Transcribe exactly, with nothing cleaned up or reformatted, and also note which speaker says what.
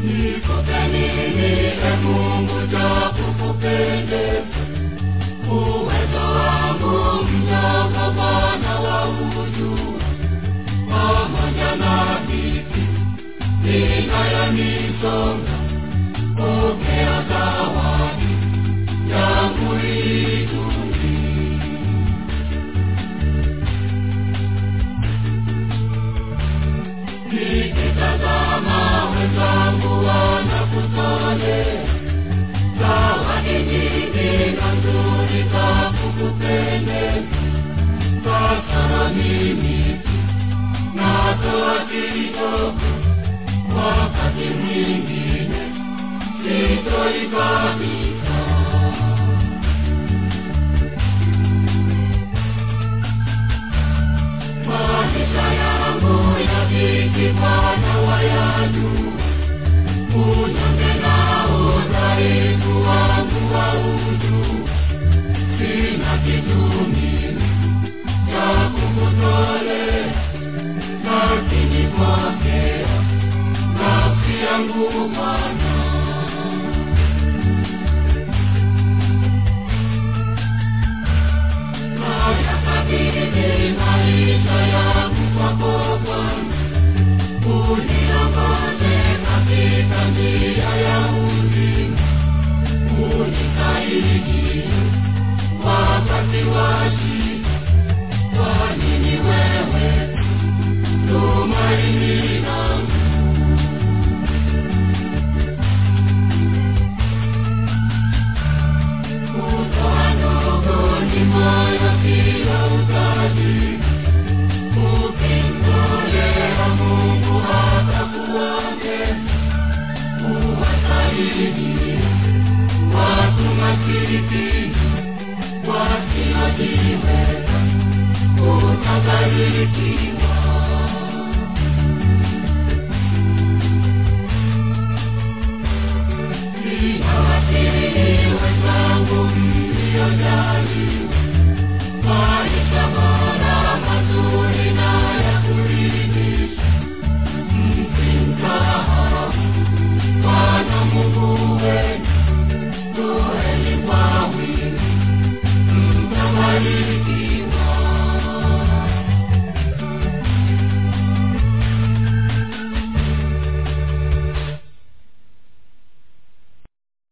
Speaker 1: Nikupe nini e Mungu cha kukupendeza? Uwezo wangu mdogo Bwana waujua, pamoja na dhiki inayonisonga, pokea zawadi yangu hii duni. Nikitazama wenzangu wanakutolea zawadi nyingi na nzuri za kukupendeza, sasa mimi natoa kidogo, wakati mwingine sitoi kabisa. Maisha yangu ya dhiki Bwana wayajua, unyonge na udhaifu wangu waujua. Sina kitu mimi cha kukutolea, lakini pokea nafsi yangu Bwana. Nayakabidhi maisha yangu kwako Bwana, uniongoze katika njia ya uzima, unisaidie wakati wa shida.